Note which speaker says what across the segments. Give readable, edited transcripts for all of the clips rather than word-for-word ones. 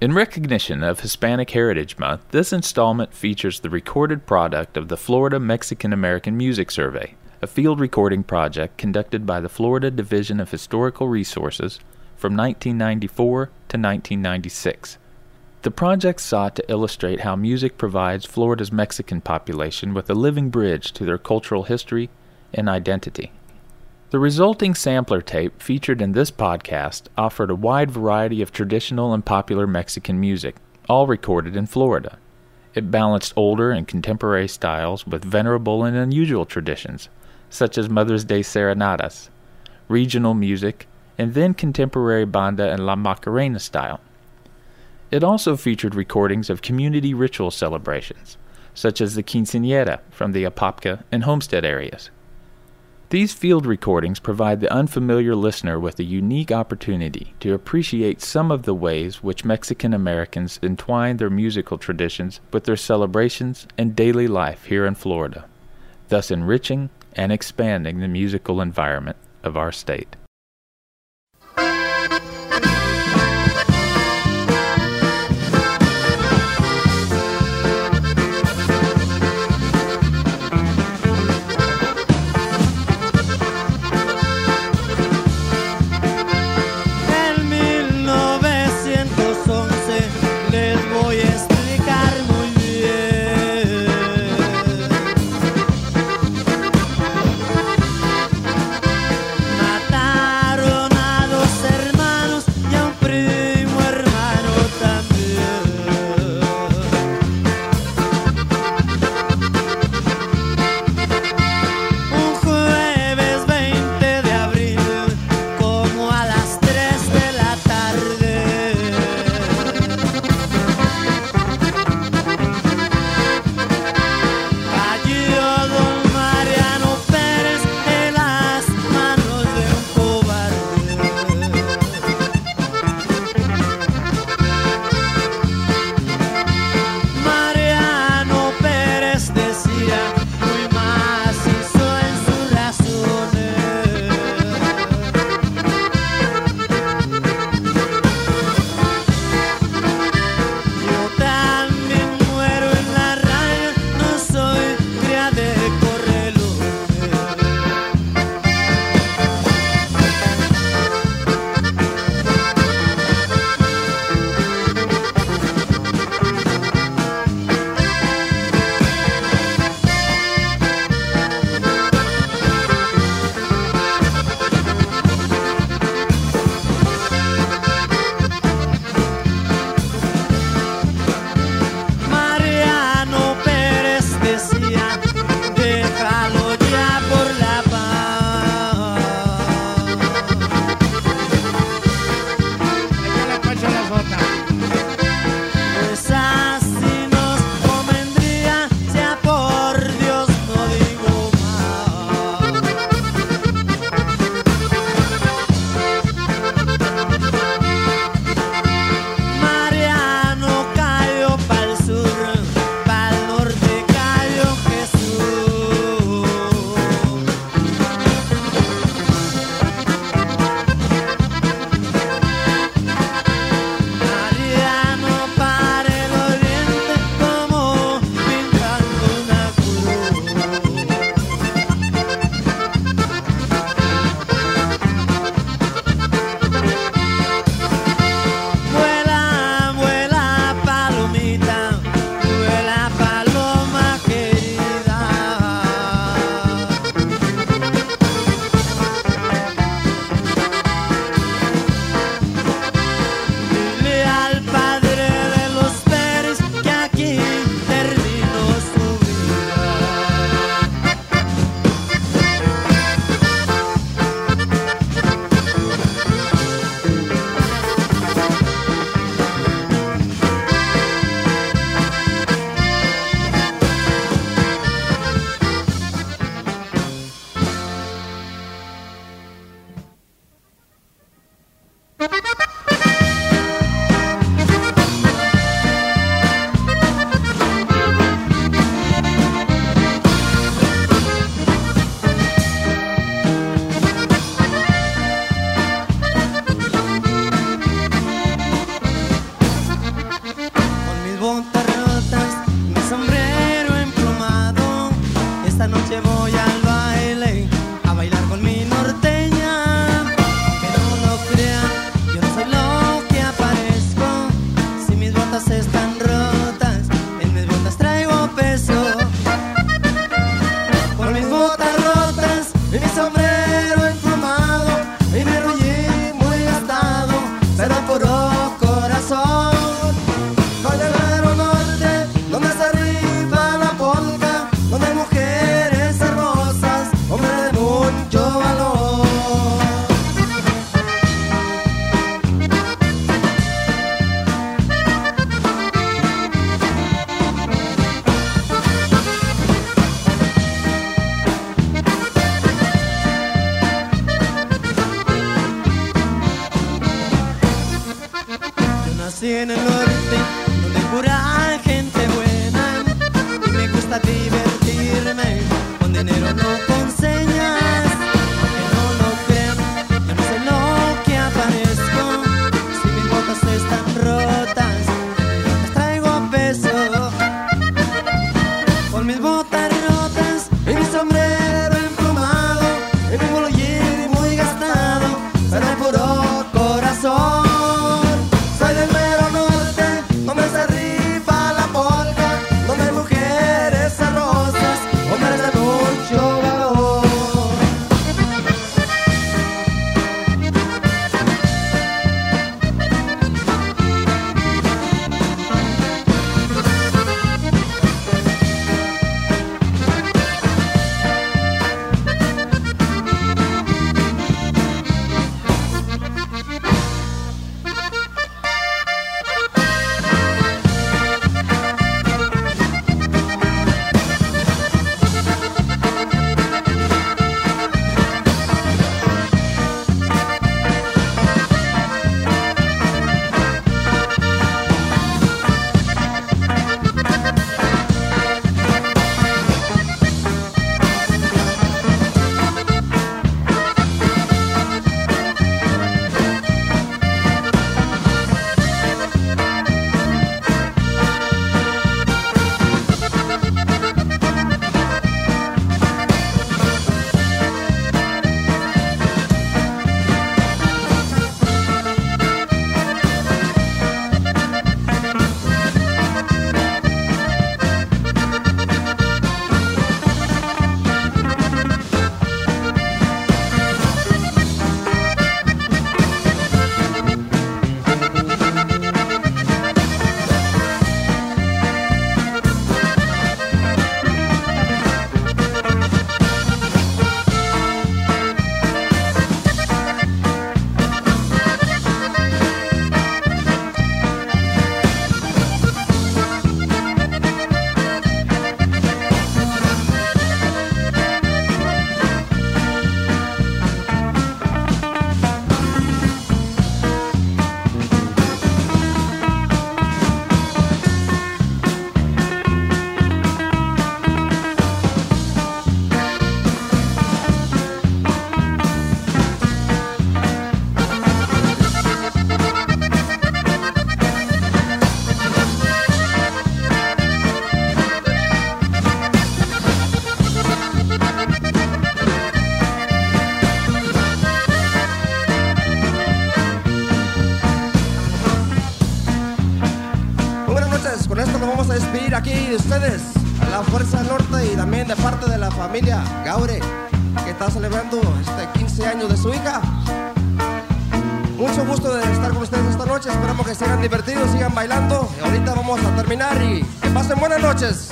Speaker 1: In recognition of Hispanic Heritage Month, this installment features the recorded product of the Florida Mexican-American Music Survey, a field recording project conducted by the Florida Division of Historical Resources from 1994 to 1996. The project sought to illustrate how music provides Florida's Mexican population with a living bridge to their cultural history and identity. The resulting sampler tape featured in this podcast offered a wide variety of traditional and popular Mexican music, all recorded in Florida. It balanced older and contemporary styles with venerable and unusual traditions, such as Mother's Day serenadas, regional music, and then contemporary banda and La Macarena style. It also featured recordings of community ritual celebrations, such as the quinceañera from the Apopka and Homestead areas. These field recordings provide the unfamiliar listener with a unique opportunity to appreciate some of the ways which Mexican Americans entwine their musical traditions with their celebrations and daily life here in Florida, thus enriching and expanding the musical environment of our state.
Speaker 2: Matar norte, donde pura gente buena, y me gusta divertirme, con dinero no con señas, que no lo crean, yo no sé lo que aparezco, si mis botas están rotas, las traigo a peso, con mis botas rotas y mi sombrero emplumado, y mi bolollín muy gastado, pero de puro corazón. Soy del mero norte, donde se rifa la polca, donde hay mujeres sabrosas, hombres de mucho valor. Con esto nos vamos a despedir aquí de ustedes, a la Fuerza Norte, y también de parte de la familia Gaure, que está celebrando 15 años de su hija. Mucho gusto de estar con ustedes esta noche, esperamos que sigan divertidos, sigan bailando, y ahorita vamos a terminar y que pasen buenas noches.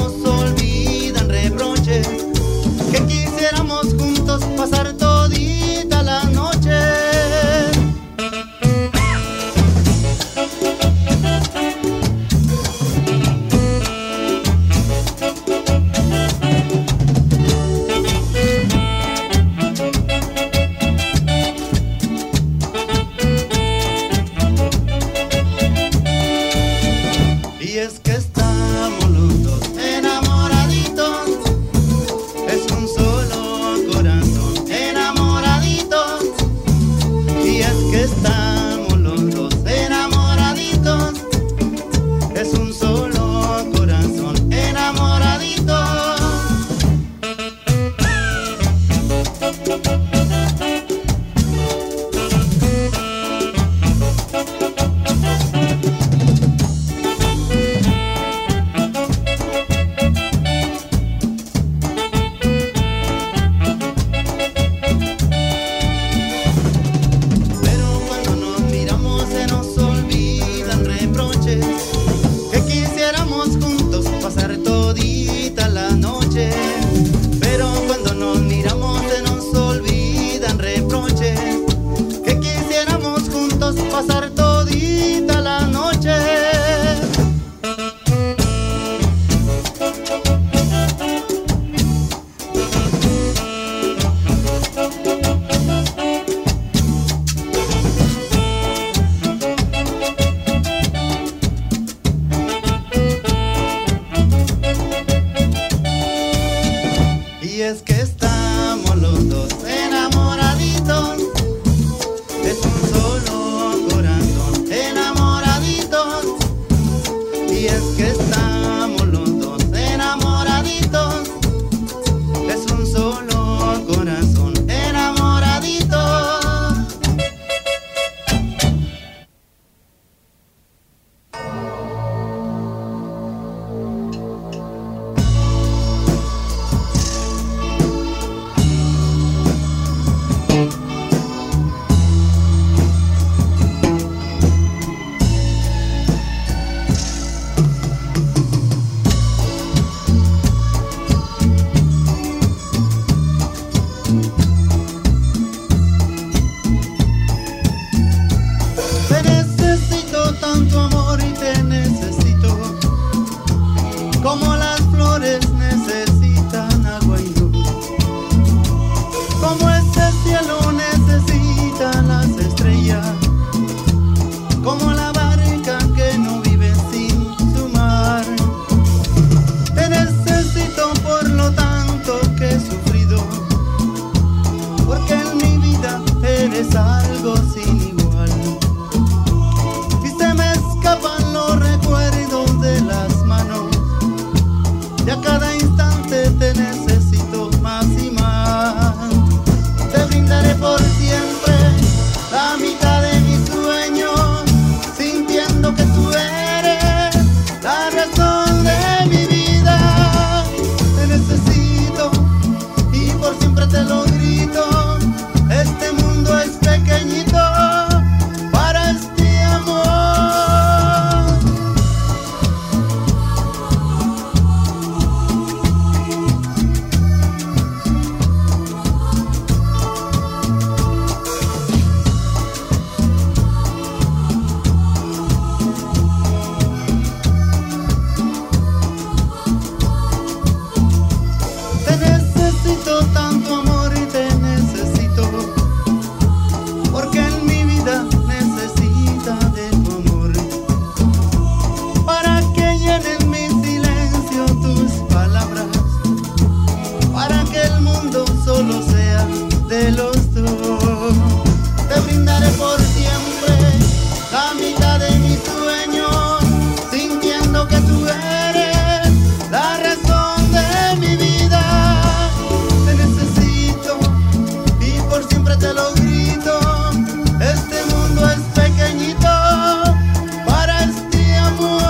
Speaker 3: Que quisiéramos juntos pasar todito
Speaker 2: Y es que estamos los dos enamoraditos, es un solo corazón enamoraditos. Y es que estamos los dos enamoraditos, es un solo corazón enamoradito. Como las flores necesitan agua y luz, como este cielo necesita las estrellas, como la barca que no vive sin su mar. Te necesito por lo tanto que he sufrido, porque en mi vida eres algo sin igual. Y se me escapan los recuerdos de las manos, y a cada instante te necesito más y más. Te brindaré por siempre la mitad de mis sueños, sintiendo que tú eres la razón de mi vida. Te necesito y por siempre te lo grito. Este mundo es pequeñito para este amor. Te necesito tanto amor y te necesito, porque en mi vida necesita de tu amor, para que llenen mi silencio tus palabras, para que el mundo solo sea de los dos. Te brindaré por siempre la mitad de mis sueños, sintiendo que tú eres la razón de mi vida. Te necesito y por siempre te lo grito. Este mundo es pequeñito para este amor.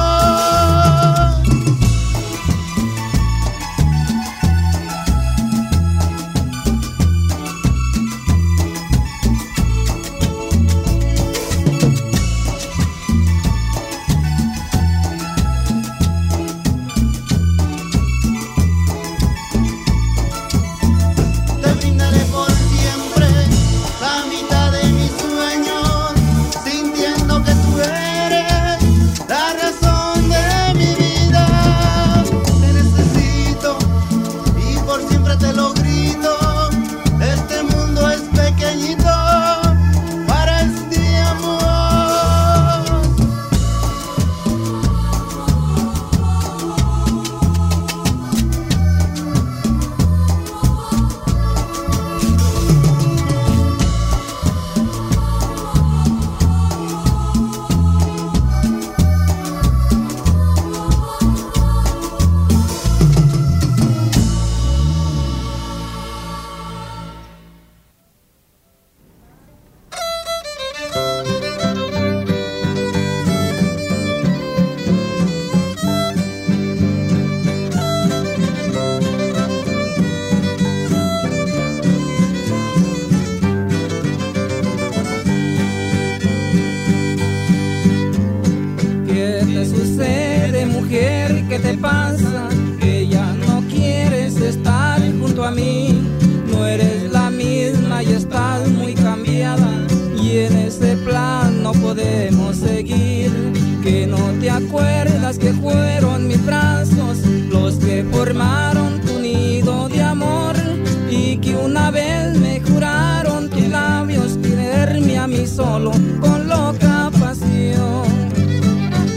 Speaker 2: Te brindaré por siempre la mitad de mis sueños, sintiendo que tú eres la razón de mi vida. Te necesito y por siempre te lo grito. Este mundo es pequeñito para este amor.
Speaker 3: ¿Qué te sucede, mujer? ¿Qué te pasa? Que ya no quieres estar junto a mí. No eres la misma y estás muy cambiada, y en ese plan no podemos seguir. Que no te acuerdas que fueron mis brazos los que formaron tu nido de amor, y que una vez me juraron tus labios quererme a mí solo con loca pasión.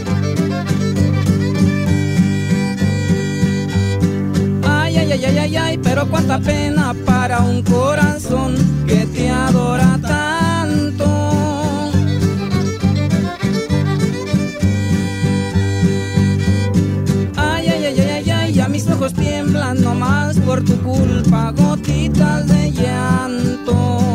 Speaker 3: Ay, ay, ay, ay, ay, ay, ay, pero cuánta pena para un corazón que te adora tanto. Ay, ay, ay, ay, ay, ya mis ojos tiemblan nomás por tu culpa, gotitas de llanto.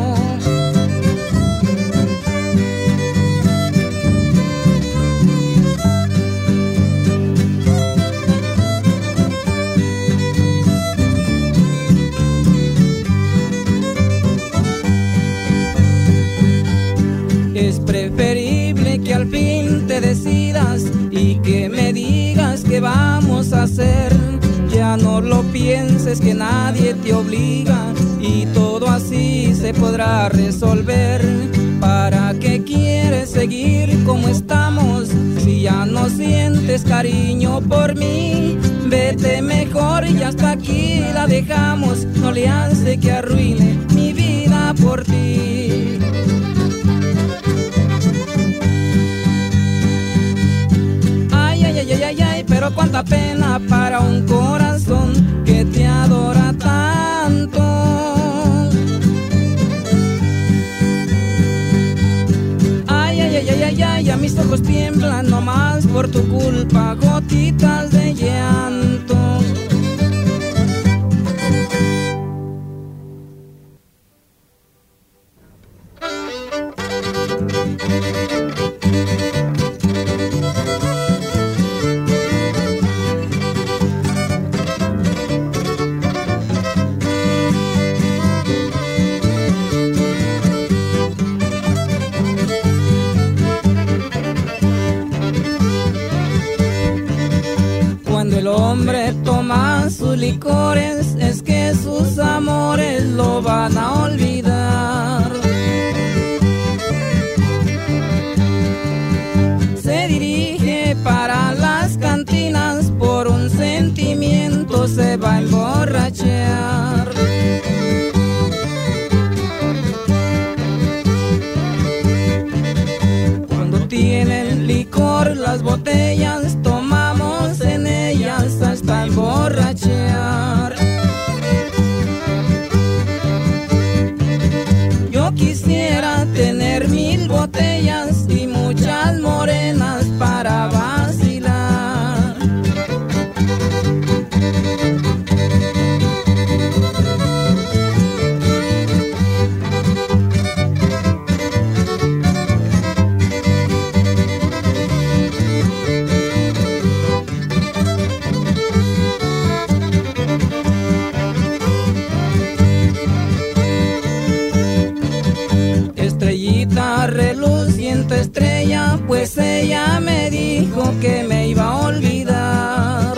Speaker 3: Es preferible que al fin te decidas y que me digas qué vamos a hacer. Ya no lo pienses, que nadie te obliga y todo así se podrá resolver. ¿Para qué quieres seguir como estamos si ya no sientes cariño por mí? Vete mejor y hasta aquí la dejamos, no le hace que arruine mi vida por ti. Ay, ay, ay, ay, ay, pero cuánta pena para un corazón que te adora tanto. Ay, ay, ay, ay, ay, ay, ya mis ojos tiemblan nomás por tu culpa, gotitas de llanto. Cuando el hombre toma sus licores, es que sus amores lo van a olvidar. Se dirige para las cantinas, por un sentimiento se va a emborrachar. Cuando tienen licor las botellas, tomamos en ellas hasta emborrachar. Yo quisiera tener 1000 botellas y muchas morenas para vacilar. Estrellita reluciente estrella, pues ella me dijo que me iba a olvidar.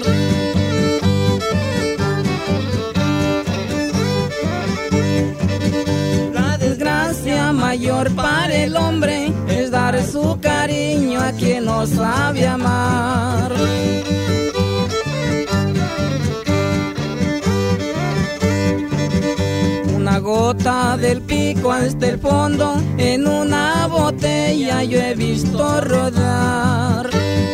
Speaker 3: La desgracia mayor para el hombre es dar su cariño a quien no sabe amar. Una gota del pico hasta el fondo, en una botella yo he visto rodar.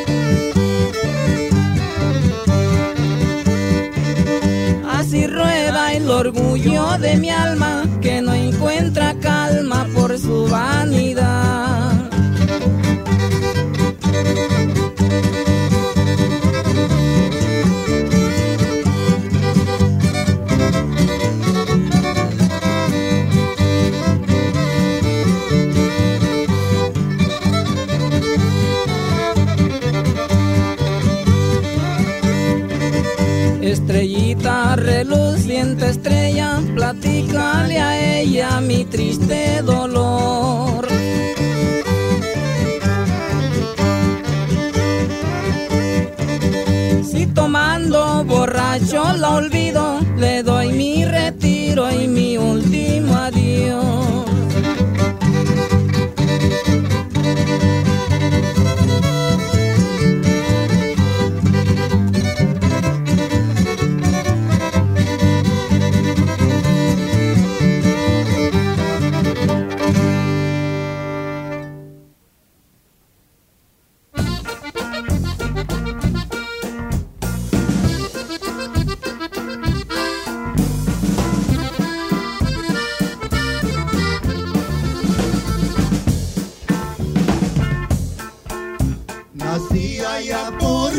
Speaker 3: Así rueda el orgullo de mi alma, que no encuentra calma por su vanidad. Estrellita reluciente estrella, platícale a ella mi triste dolor. Si tomando borracho la olvido, le doy mi retiro y mi último adiós.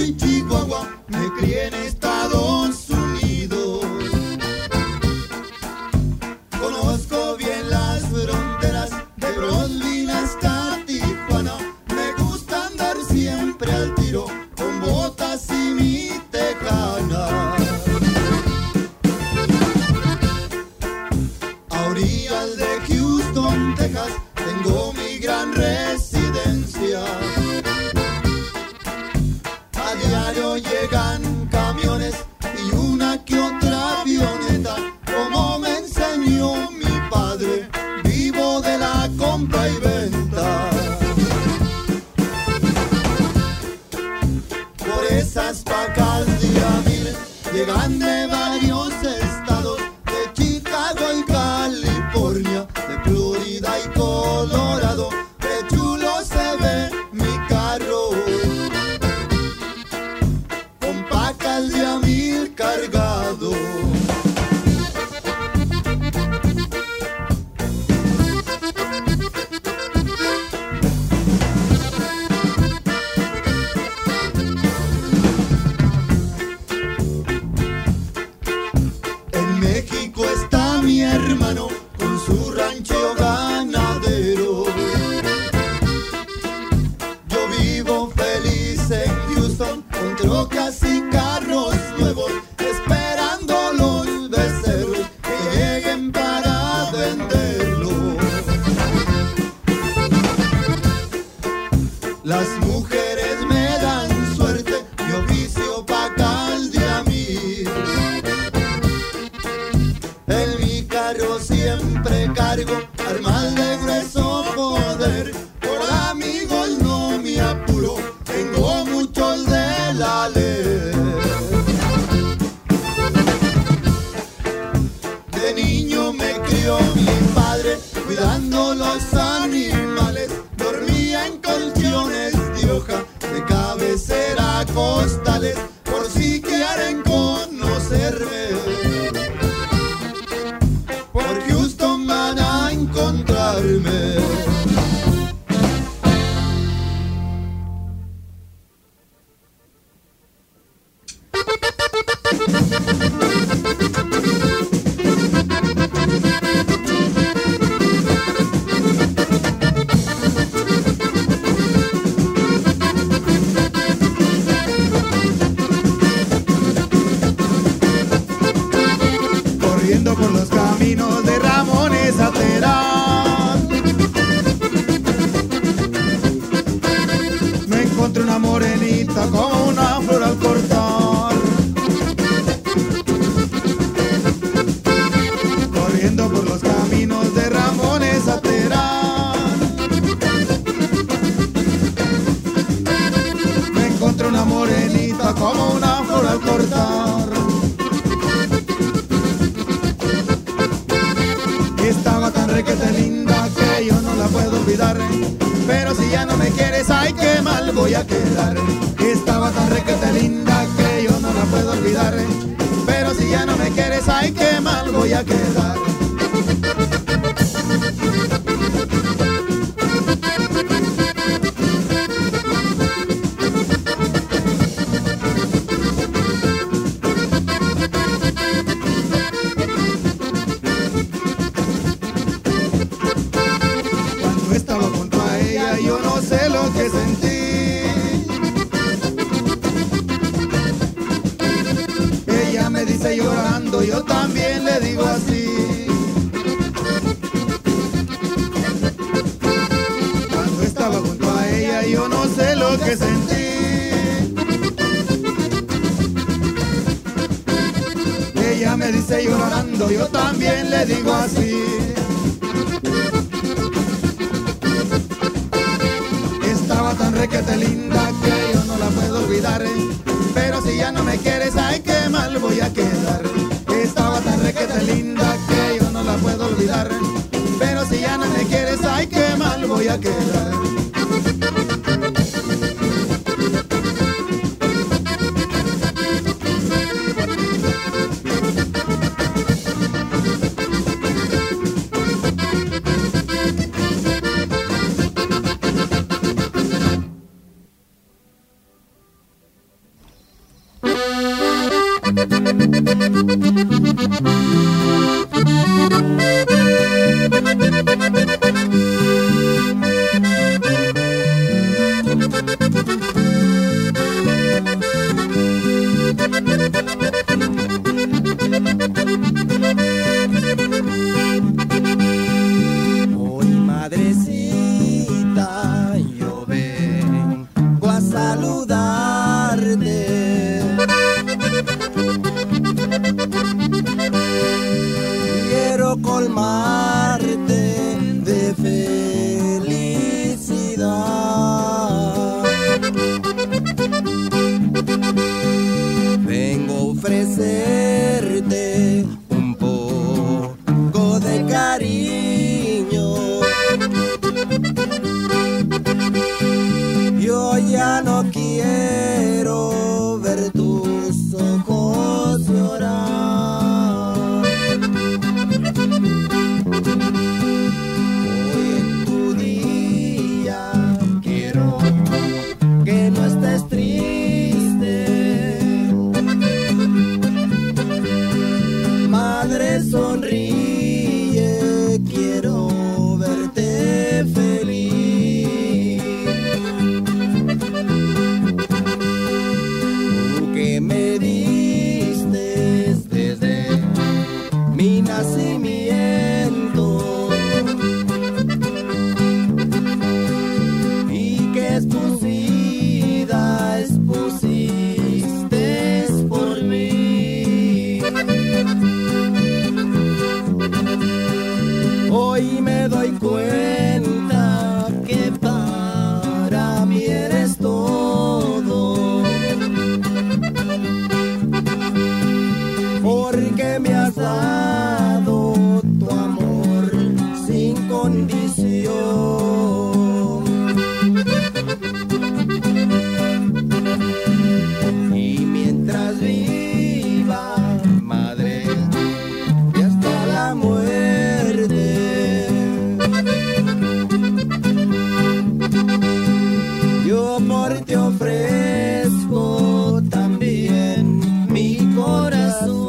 Speaker 4: Missouri, Chihuahua, me crié en Estados Unidos. Conozco bien las fronteras de Brooklyn hasta Tijuana. Me gusta andar siempre al tiro con botas y mi tejana. A orillas de Houston, Texas, tengo mi gran residencia. A diario llegan camiones y una que otra avioneta. Como me enseñó mi padre, vivo de la compra y venta. Por esas pacas de Amil llegan de varios estados, de Chicago y California, de Florida y Colorado. Qué chulo se ve mi carro, con pacas de Amil cargado. En México está mi hermano con su rancho ganadero. Yo vivo feliz en Houston con trocas y carros nuevos, esperando los becerros que lleguen para venderlos. Las mujeres me dan suerte, mi oficio pacal de a mí. En mi carro siempre cargo armas de grueso poder. Por amigos no me apuro, tengo muchos de la ley. De niño me crió mi padre cuidando los animales. Dormía en colchones de hoja, de cabecera costales, por si quieren conocerme. Por Houston van a encontrarme. Corriendo por los caminos de Ramones a Terán, me encontré una morenita como una flor al cortar. Corriendo por los caminos de Ramones a Terán, me encontré una morenita como una flor al cortar. Estaba tan requete linda que yo no la puedo olvidar. Pero si ya no me quieres, ay, qué mal voy a quedar. Estaba tan requete linda que yo no la puedo olvidar. Pero si ya no me quieres, ay, qué mal voy a quedar. Cuando estaba junto a ella yo no sé lo que sentí. Ella me dice llorando, yo también le digo así. Cuando estaba junto a ella yo no sé lo que sentí. Ella me dice llorando, yo también le digo así. Estaba tan requete linda que yo no la puedo olvidar. Pero si ya no me quieres, ay, qué mal voy a quedar. Estaba tan requete linda que yo no la puedo olvidar. Pero si ya no me quieres, ay, qué mal voy a quedar.
Speaker 5: quiero colmarte de felicidad. Vengo a ofrecerte un poco de cariño. Yo ya no quiero ver tus ojos llorar. Hoy en tu día quiero que no estés triste. Madre, sonríe, quiero verte feliz. Tú que me diste desde mi nacimiento y que expusiste por mí. Hoy me doy cuenta que para mí eres todo, porque me has dado tu amor sin condición. Y mientras viva, madre, y hasta la muerte, yo por ti ofrezco también mi corazón.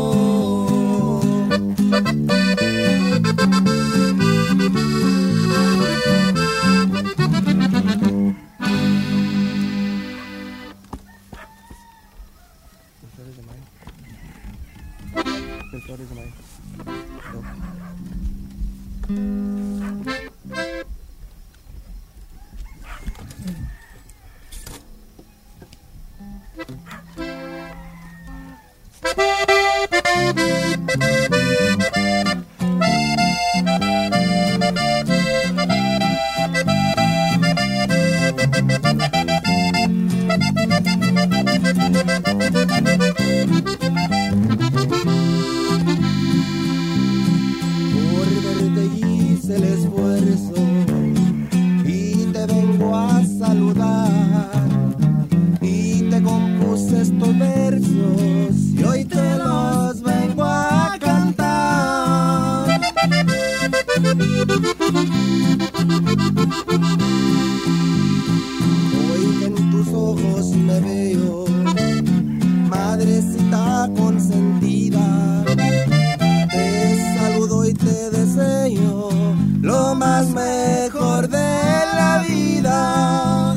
Speaker 5: Por verte hice el esfuerzo y te vengo a saludar, y te compuse estos versos y hoy te los vengo a cantar. Hoy en tus ojos me veo, madrecita consentida, te saludo y te deseo lo más mejor de la vida.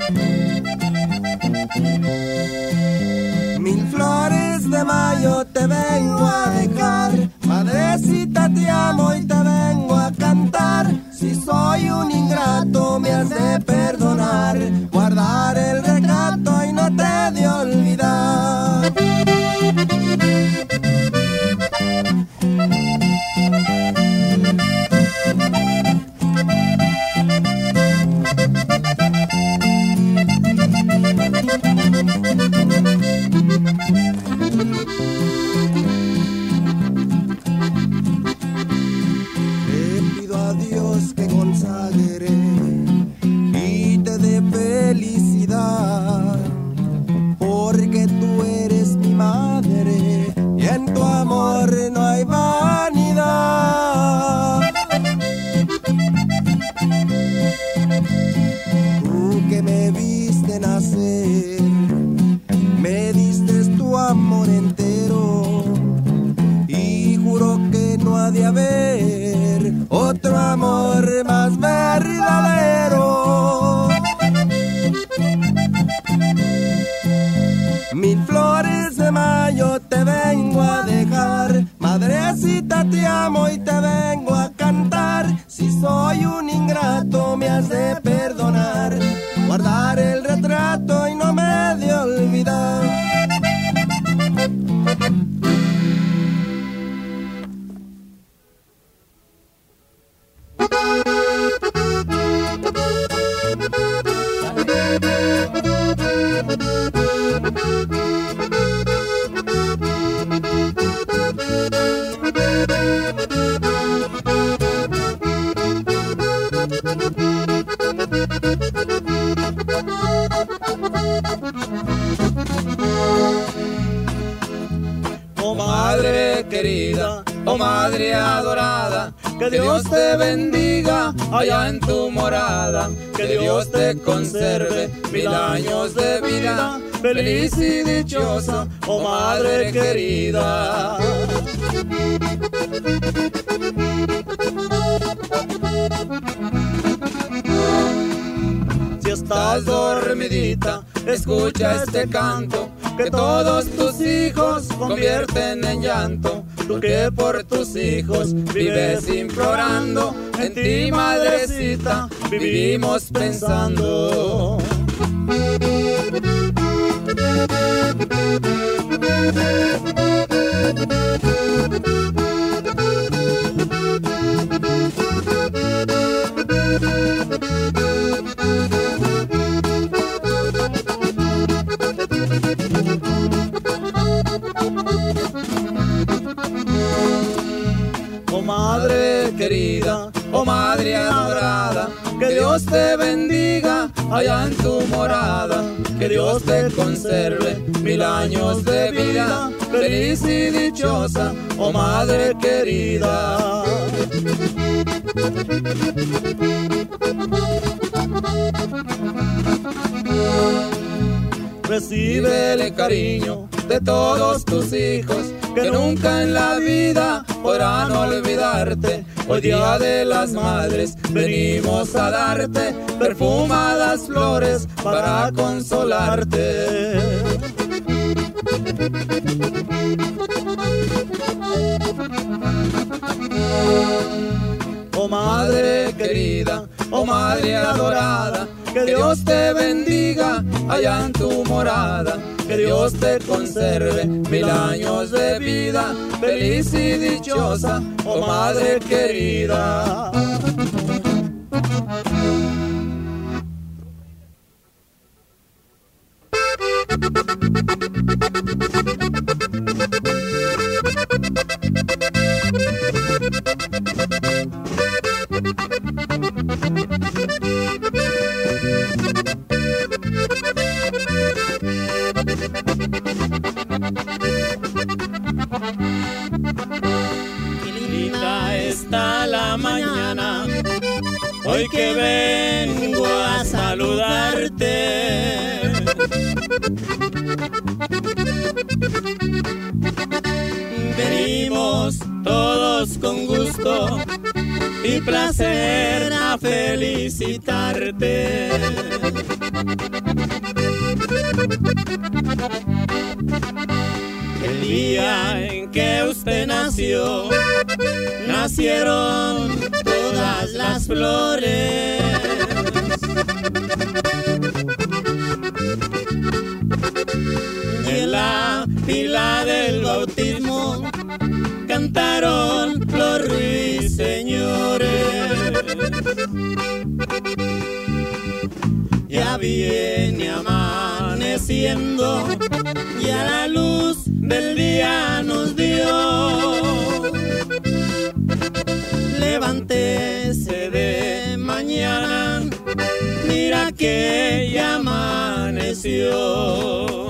Speaker 5: Mil flores de mayo te vengo a dejar, madrecita te amo y te vengo a cantar. Si soy un ingrato me has de perdonar, guardar el recato y no te de olvidar. Le pido a Dios que consagre y te dé felicidad, porque tú eres mi madre y en tu amor no hay vanidad. Tú que me viste nacer, me diste tu amor entero, y juro que no ha de haber otro amor más verdadero. Mil flores de mayo te vengo a dejar, madrecita te amo y te vengo a cantar. Si soy un ingrato me has de perdonar, guardar el retrato y no me de olvidar.
Speaker 3: Oh madre querida, oh madre adorada, que Dios te bendiga allá en tu morada, que Dios te conserve 1000 años de vida, feliz y dichosa, oh madre querida. Si estás dormidita, escucha este canto, que todos tus hijos convierten en llanto. Tú que por tus hijos vives implorando, en ti madrecita vivimos pensando. Oh madre querida, oh madre adorada, que Dios te bendiga allá en tu morada, que Dios te conserve 1000 años de vida, feliz y dichosa, oh madre querida. Recíbele cariño de todos tus hijos, que nunca en la vida podrán olvidarte. Hoy día de las madres venimos a darte perfumadas flores para consolarte. Oh madre querida, oh madre adorada, que Dios te bendiga allá en tu morada, que Dios te conserve 1000 años de vida, feliz y dichosa, oh madre querida. Está la mañana, hoy que vengo a saludarte. Venimos todos con gusto y placer a felicitarte. El día en que usted nació, nacieron todas las flores. Y en la fila del bautismo cantaron los ruiseñores. Ya viene amaneciendo, ya la luz del día nos dio. Levántese de mañana, mira que ya amaneció.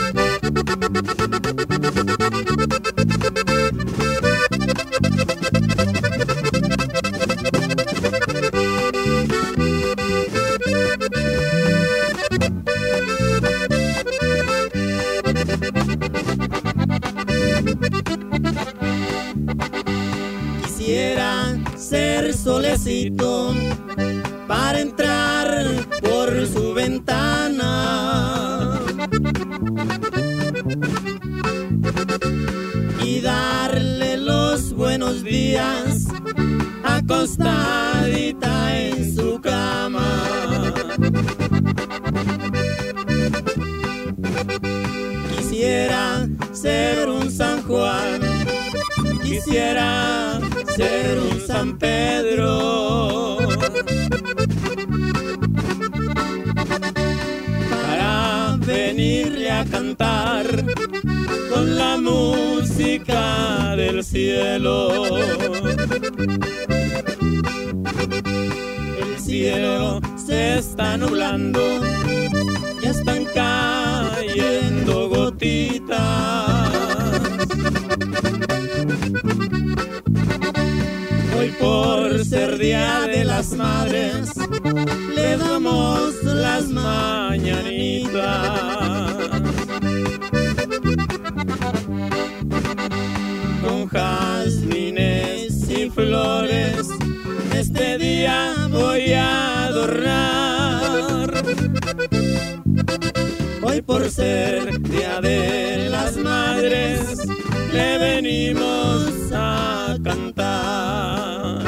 Speaker 3: Quisiera ser solecito para entrar por su ventana y darle los buenos días acostadita en su cama. Quisiera ser un San Juan, quisiera ser un San Pedro,
Speaker 6: a cantar con la música del cielo. El cielo se está nublando, ya están cayendo gotitas. Hoy por ser Día de las Madres le damos las mañanitas. Con jazmines y flores este día voy a adornar. Hoy por ser Día de las Madres le venimos a cantar.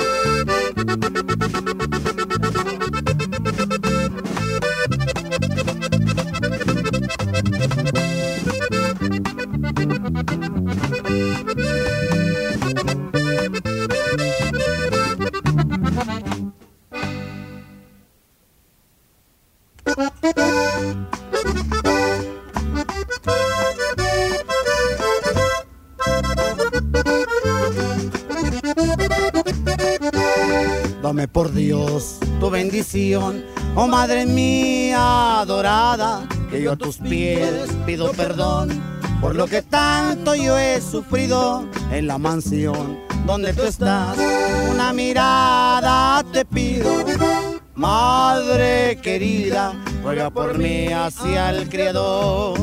Speaker 7: Dame por Dios tu bendición, oh Madre mía adorada, que yo a tus pies pido perdón por lo que tanto yo he sufrido en la mansión donde tú estás. Una mirada te pido, Madre querida, ruega por mí hacia el Creador.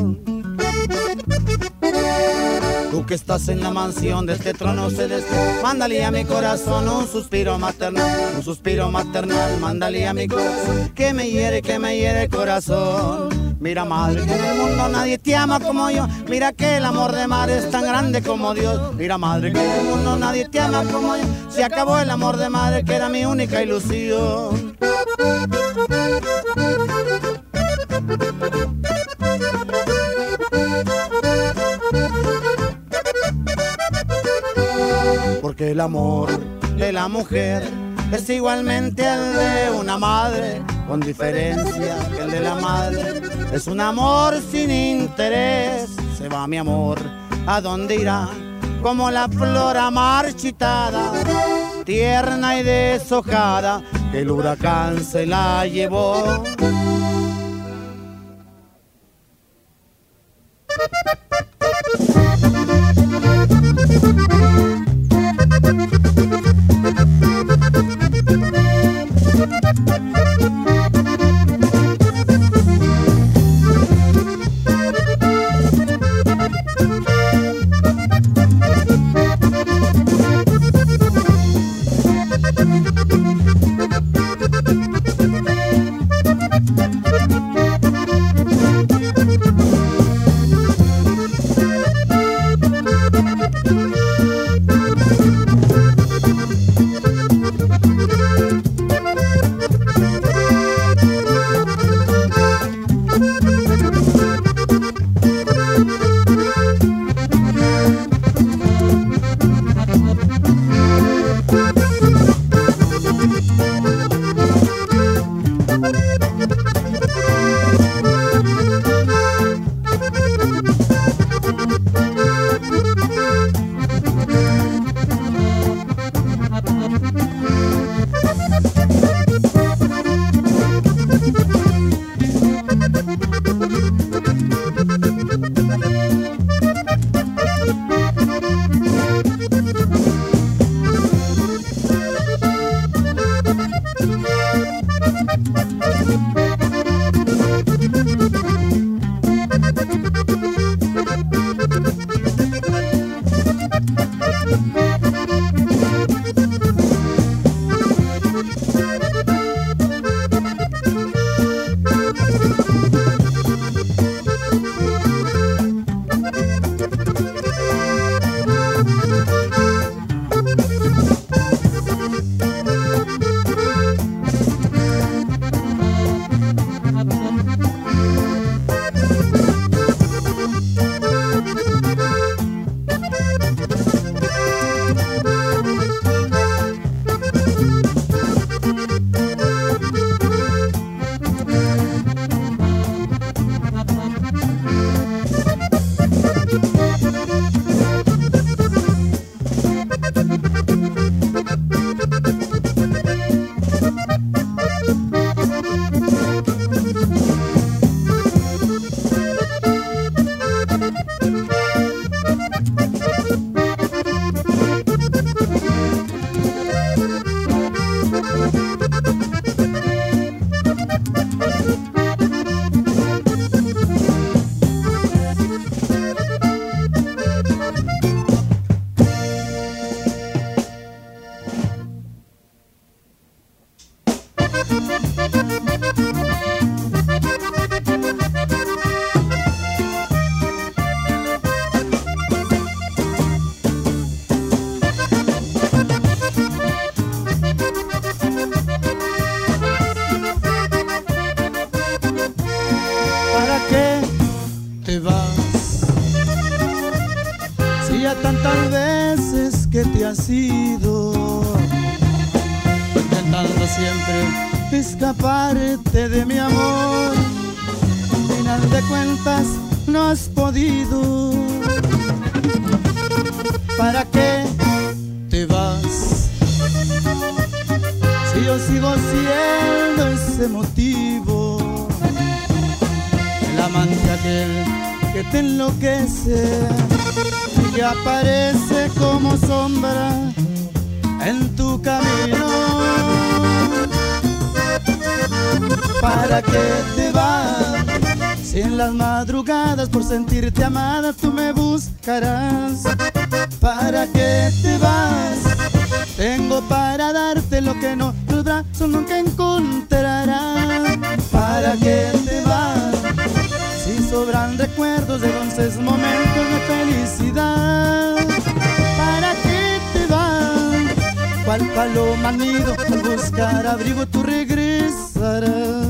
Speaker 7: Tú que estás en la mansión de este trono celeste, mándale a mi corazón un suspiro maternal, mándale a mi corazón que me hiere el corazón. Mira, Madre, que en el mundo nadie te ama como yo, mira que el amor de madre es tan grande como Dios. Mira, Madre, que en el mundo nadie te ama como yo, se acabó el amor de madre que era mi única ilusión. Porque el amor de la mujer es igualmente el de una madre, con diferencia que el de la madre es un amor sin interés. Se va mi amor, ¿a dónde irá? Como la flor marchitada, tierna y deshojada, que el huracán se la llevó.
Speaker 4: Tantas veces que te has ido, intentando siempre escaparte de mi amor, al final de cuentas no has podido. ¿Para qué te vas? Si yo sigo siendo ese motivo, el amante aquel que te enloquece y que aparece como sombra en tu camino. ¿Para qué te vas? Si en las madrugadas por sentirte amada tú me buscarás. ¿Para qué te vas? Tengo para darte lo que no tus brazos nunca encontrarán. ¿Para qué te vas? Si sobran recuerdos de dulces momentos de felicidad. ¿Para qué te vas? Cual paloma al nido, al buscar abrigo tú regresarás.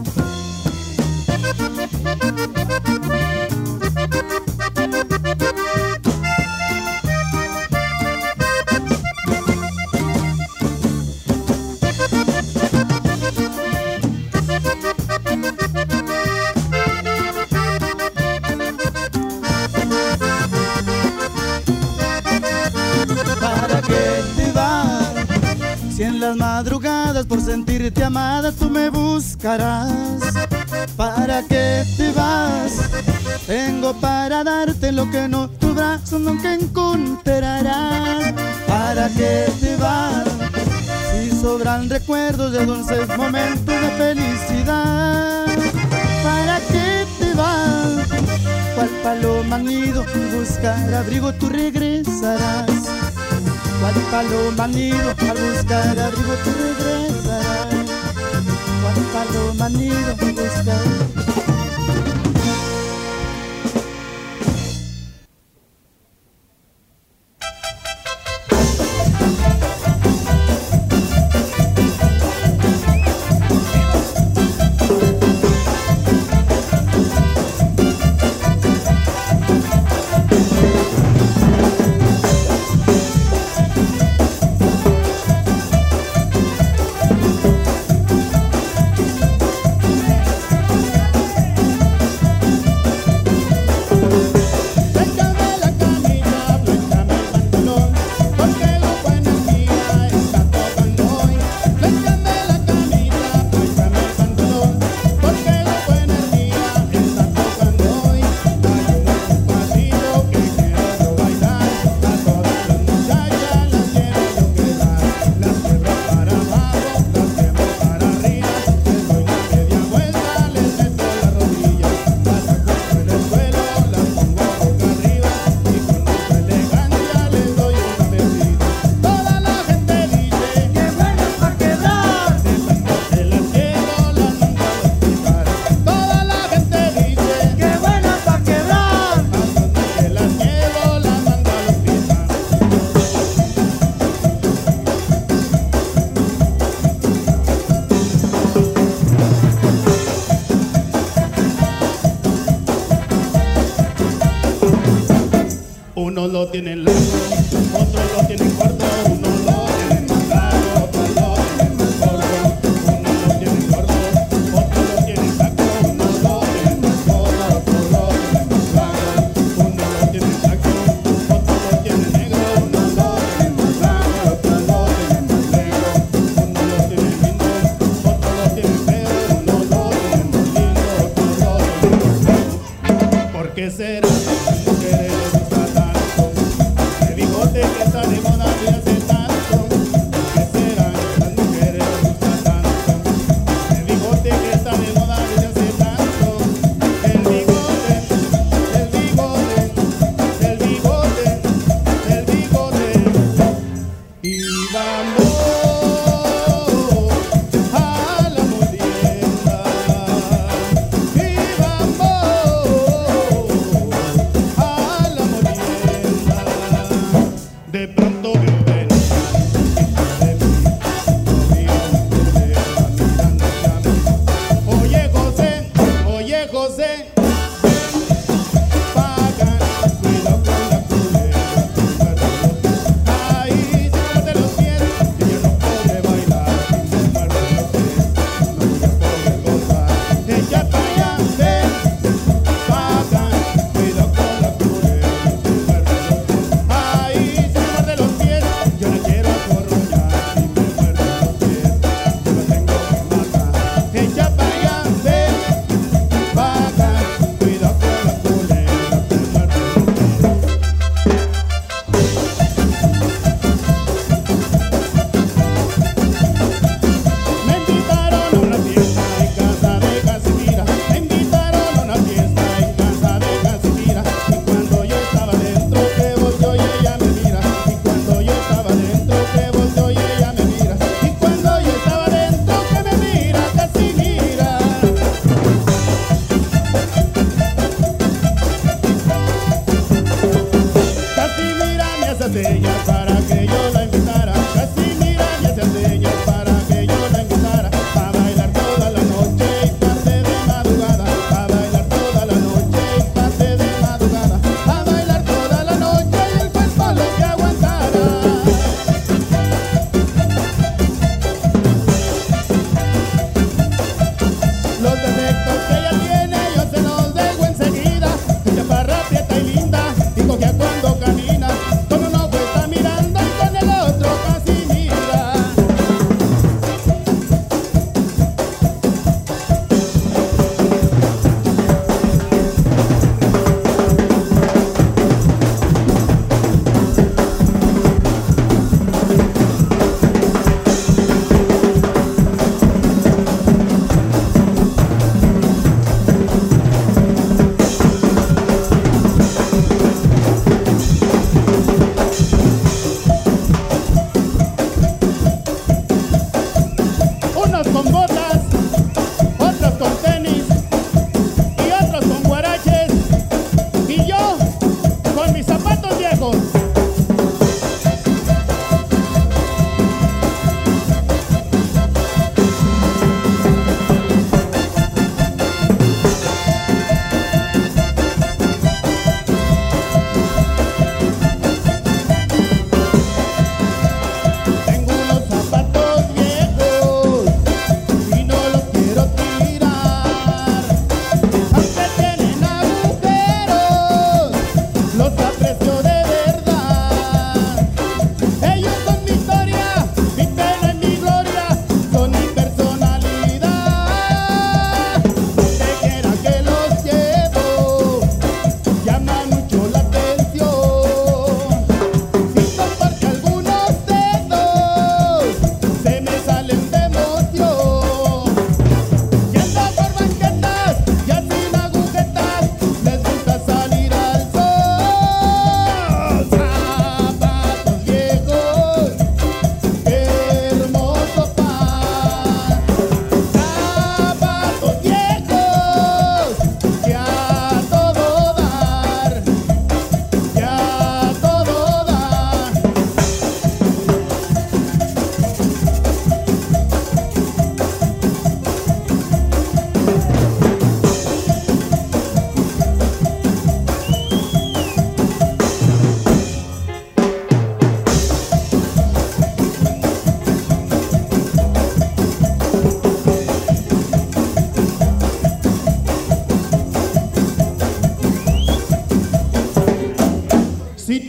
Speaker 4: Si en las madrugadas por sentirte amada tú me buscarás. ¿Para qué te vas? Tengo para darte lo que no tus brazos nunca encontrarán. ¿Para qué te vas? Si sobran recuerdos de dulces momentos de felicidad. ¿Para qué te vas? Cual paloma al nido, buscar abrigo tú regresarás. Cual paloma al nido, al buscar abrigo tú regresarás. Cual paloma al nido, al buscar.
Speaker 6: Unos lo tienen largo, otros lo tienen corto, unos lo tienen más largo, otros lo tienen más corto, unos lo tienen corto, otros lo tienen saco, unos lo tienen más corto, otros lo tienen más largo, unos lo tienen saco, otros lo tienen negro, unos lo tienen más largo, otros lo tienen más negro, unos lo tienen lindo, otros lo tienen feo, unos lo tienen más lindo, otros lo tienen más feo. ¿Por qué será?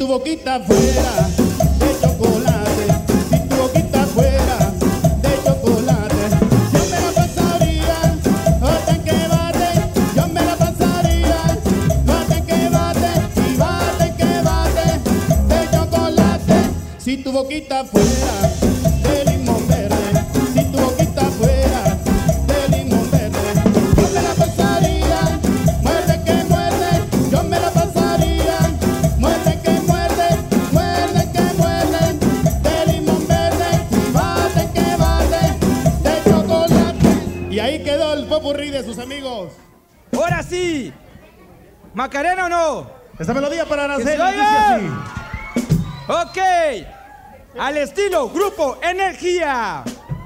Speaker 6: boquita fuera de chocolate, si tu boquita fuera de chocolate, yo me la pasaría, hasta que bate, yo me la pasaría, hasta que bate, y bate que bate, de chocolate, si tu boquita fuera de limón verde, si tu boquita fuera de limón verde, yo me la pasaría, muerde que muerde, yo me la pasaría, muerde que muerde, muerde que muerde, de limón verde, y bate que bate, de chocolate. Y ahí quedó el popurrí de sus amigos.
Speaker 3: Ahora sí, ¿Macarena o no?
Speaker 6: Esta melodía para
Speaker 3: ¡Que
Speaker 6: Araceli
Speaker 3: se
Speaker 6: dice
Speaker 3: oiga!
Speaker 6: así.
Speaker 3: Ok, al estilo Grupo Energía.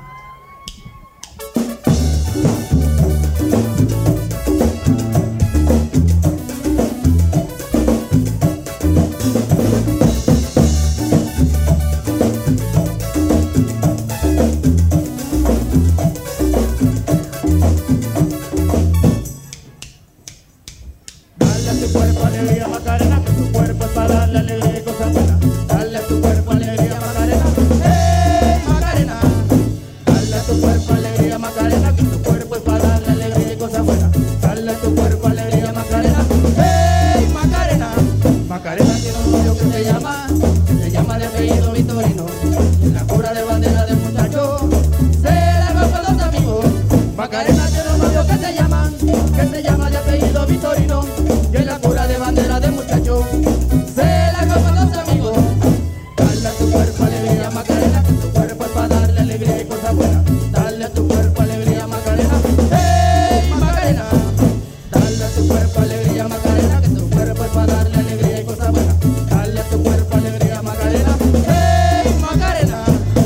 Speaker 6: Dale a tu cuerpo alegría, Macarena, que tu cuerpo es para darle alegría y cosas buenas. Dale a tu cuerpo alegría, Macarena, ¡hey, Macarena! Dale a tu cuerpo alegría, Macarena, que tu cuerpo es para darle alegría y cosas buenas. Dale a tu cuerpo alegría, Macarena, ¡hey, Macarena! Macarena tiene un novio que se llama de apellido Vitorino. En la cura de bandera del muchacho se la va con los amigos. Macarena tiene un novio que se llama de apellido Vitorino. Y en la cura de bandera del muchacho se la va con los amigos. Dale a tu cuerpo alegría, Macarena, que tu cuerpo es para darle alegría y cosas buenas. Dale a tu cuerpo alegría, Macarena, ¡hey, Macarena! Dale a tu cuerpo alegría, Macarena, que tu cuerpo es para darle alegría y cosas buenas. Dale a tu cuerpo alegría, Macarena, ¡hey, Macarena!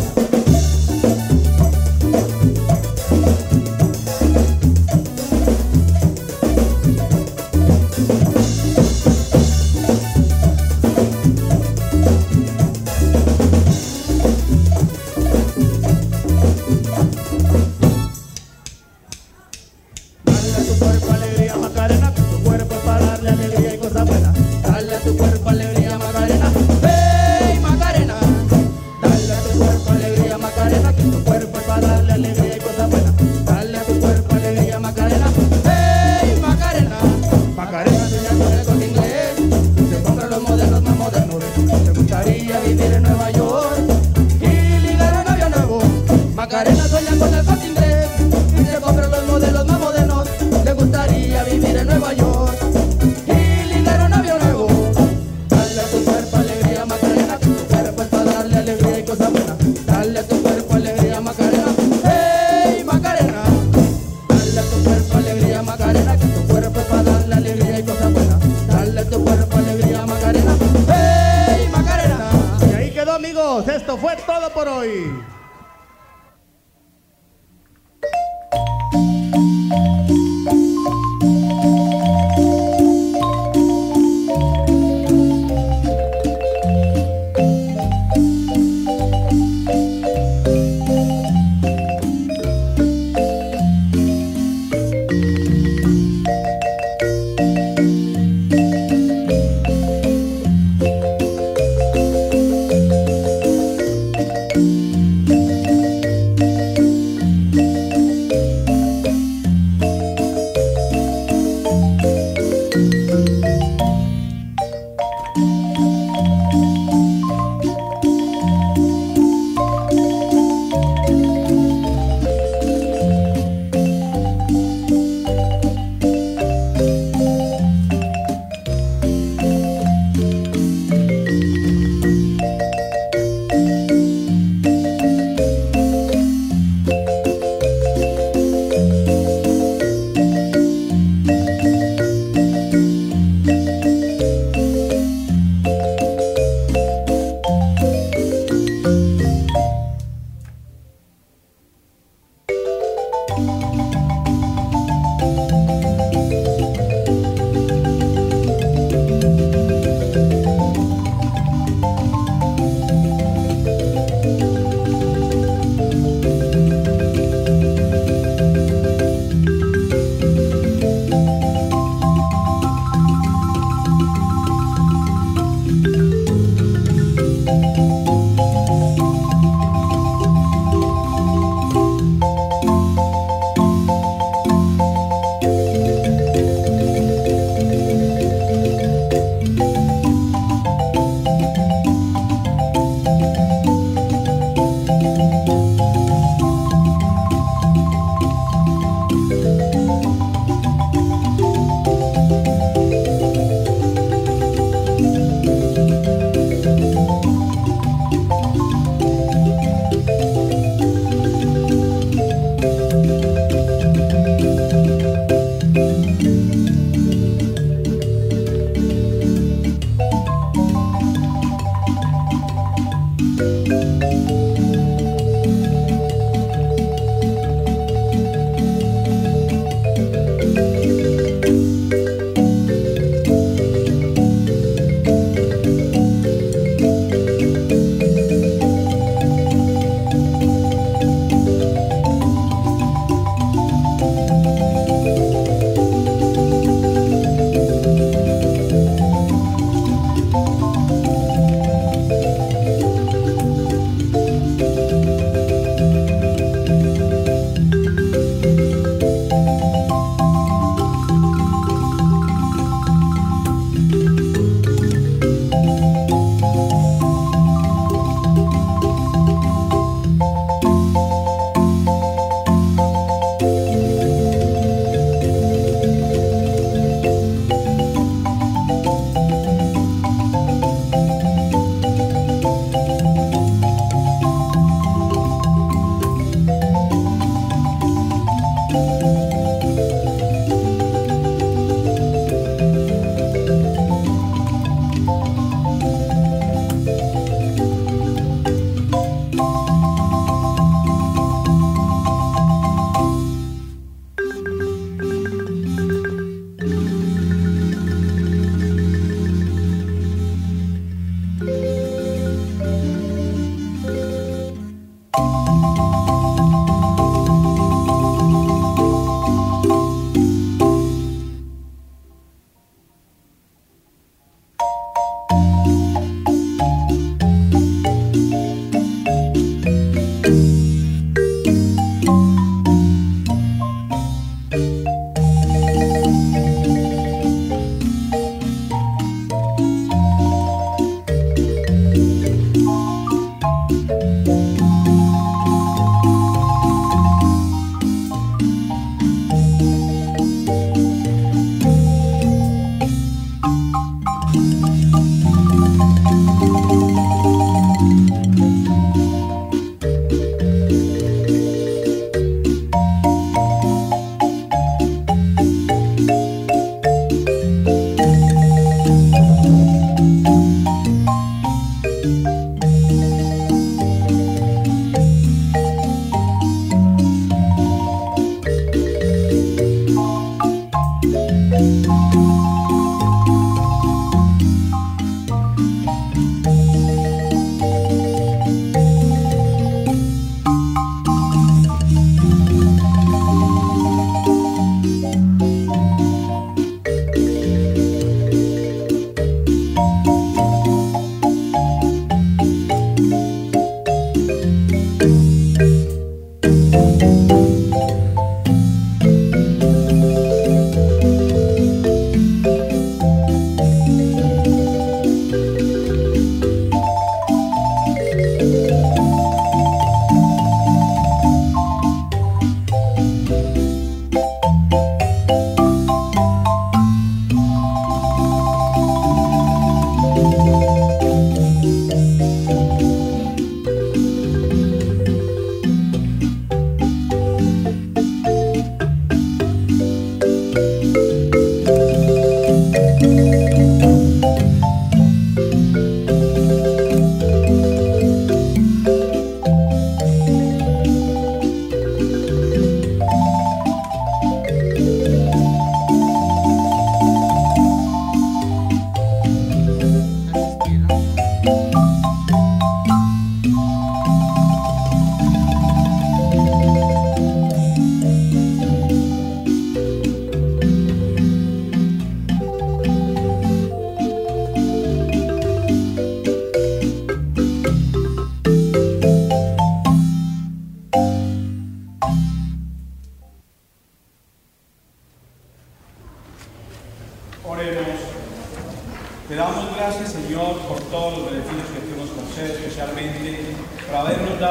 Speaker 6: Dale a tu cuerpo alegría, Macarena, que tu cuerpo es para darle alegría y cosas buenas. Dale a tu cuerpo alegría, Macarena, ¡hey, Macarena! Dale a tu cuerpo alegría, Macarena, que tu cuerpo es para darle alegría y cosas buenas. Dale a tu cuerpo alegría, Macarena, ¡hey, Macarena! Macarena sueña con el corte inglés, se compra los modelos más modernos. Te gustaría vivir en Nueva York y ligar a un novio nuevo. Macarena sueña con el corte inglés y se compra los modelos más modernos. Le gustaría vivir en Nueva York y ligar a un novio nuevo. Dale a tu cuerpo alegría, Macarena, que tu cuerpo es para darle alegría y cosas buenas. Dale a tu cuerpo alegría, Macarena, ¡hey, Macarena! Dale a tu cuerpo alegría, Macarena, que tu cuerpo es para darle alegría y cosas buenas. Dale a tu cuerpo alegría, Macarena, ¡hey, Macarena! Y ahí quedó, amigos. Esto fue todo por hoy.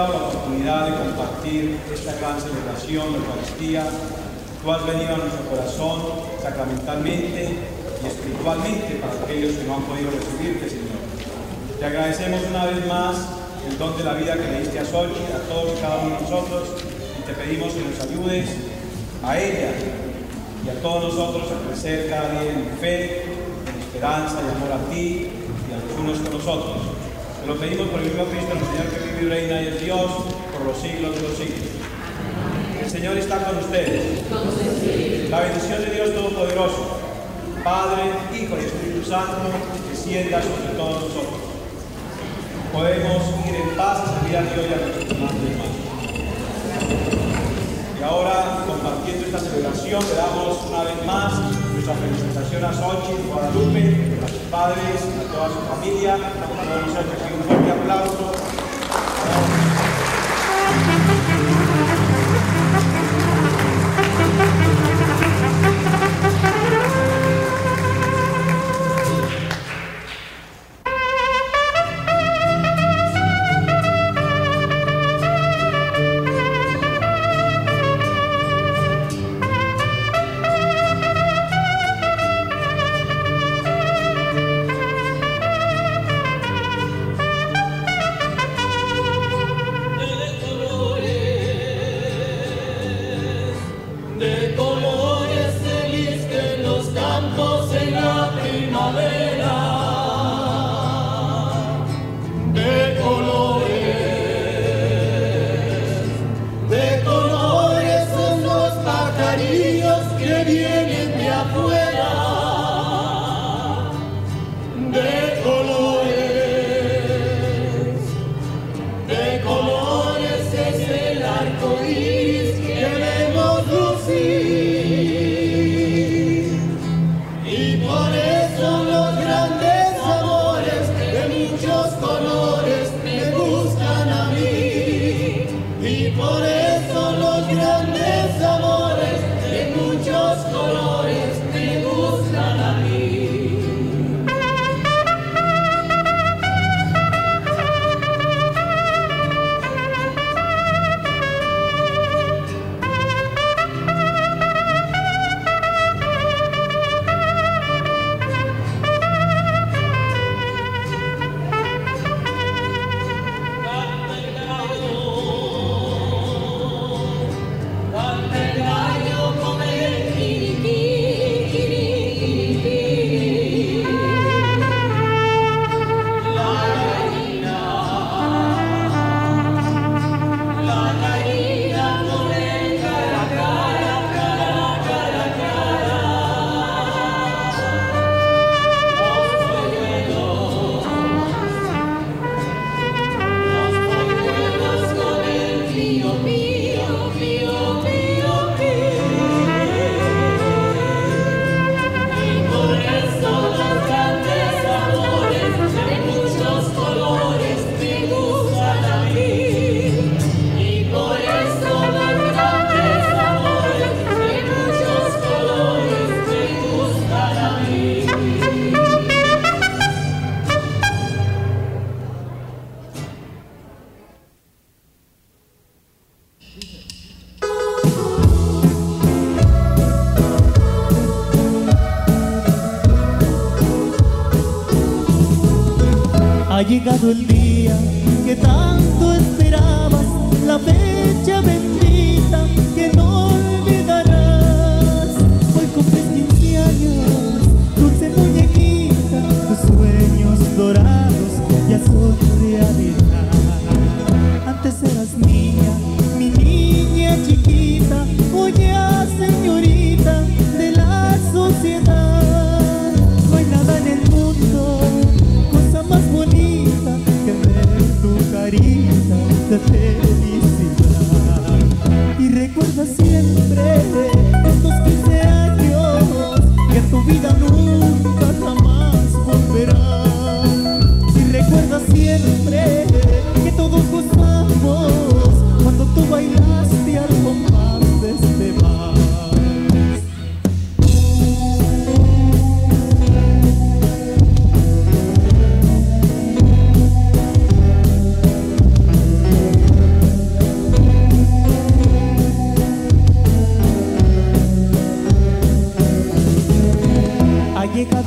Speaker 8: dado la oportunidad de compartir esta gran celebración de Eucaristía. Tú has venido a nuestro corazón sacramentalmente y espiritualmente para aquellos que no han podido recibirte, Señor. Te agradecemos una vez más el don de la vida que le diste a Xochitl, a todos y cada uno de nosotros, y te pedimos que nos ayudes a ella y a todos nosotros a crecer cada día en fe, en esperanza y amor a ti y a los unos con los otros. Te lo pedimos por el mismo Cristo, el Señor que vive y reina y es Dios por los siglos de los siglos. El Señor está con ustedes. La bendición de Dios Todopoderoso, Padre, Hijo y Espíritu Santo, descienda sobre todos nosotros. Podemos ir en paz a servir a Dios y a nuestros hermanos. Y ahora, compartiendo esta celebración, le damos una vez más nuestra felicitación a Xochitl, Guadalupe, a sus padres, a toda su familia. Podemos hacer aquí un fuerte aplauso.
Speaker 2: Ha llegado el día que tanto esperabas, la fecha bendita que no olvidarás. Hoy cumples 15 años, dulce muñequita, tus sueños dorados ya son realidad. Antes eras mía, mi niña chiquita, hoy ya señorita de la sociedad. No hay nada en el mundo más bonita que ver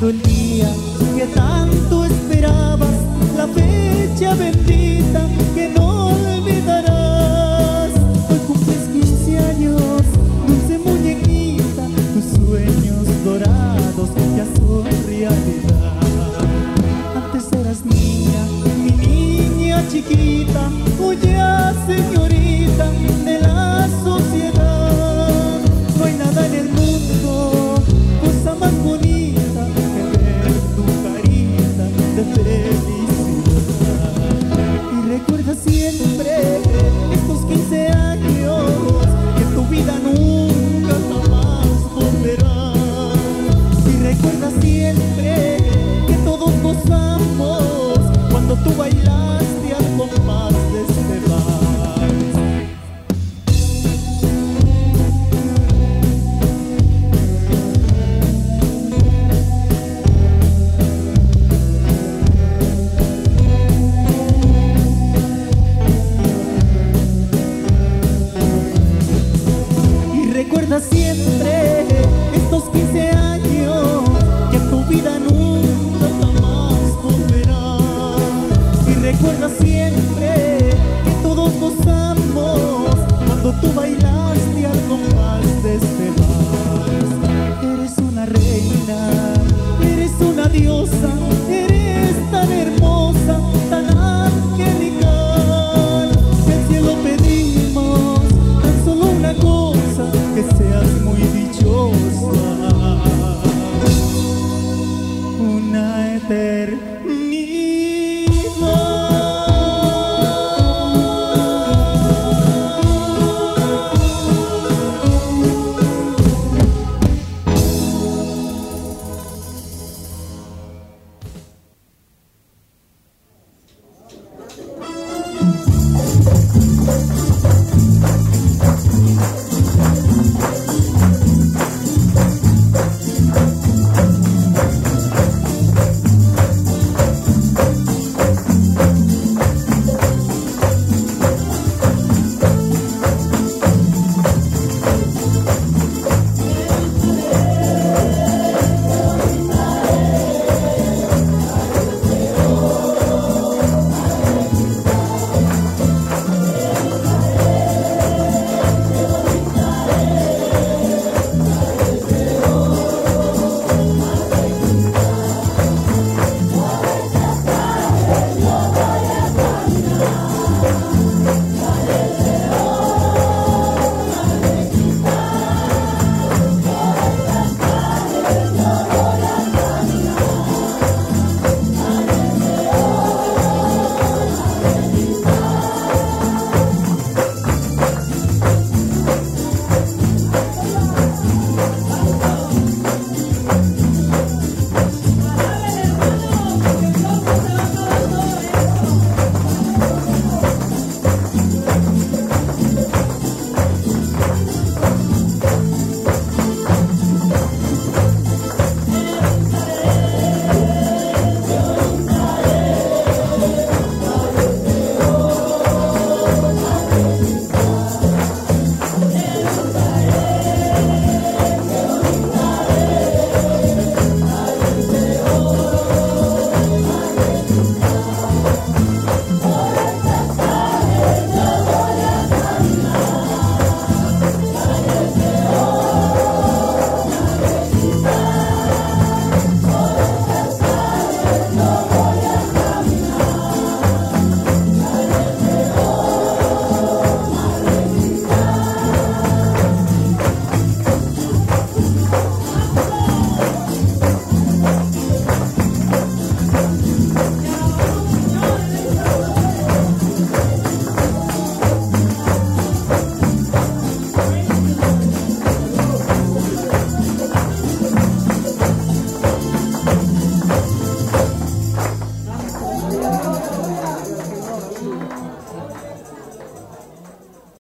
Speaker 2: llegado el día que tanto esperabas, la fecha bendita que no olvidarás. Hoy cumples 15 años, dulce muñequita, tus sueños dorados ya son realidad. Antes eras niña, mi niña chiquita, hoy ya señorita de la sociedad. No hay nada en el mundo, cosa más bonita que ver tu carita de felicidad. Y recuerda siempre estos 15 años, que tu vida nunca jamás volverá. Y recuerda siempre que todos gozamos cuando tú bailaste al compás de este vals. Y recuerda siempre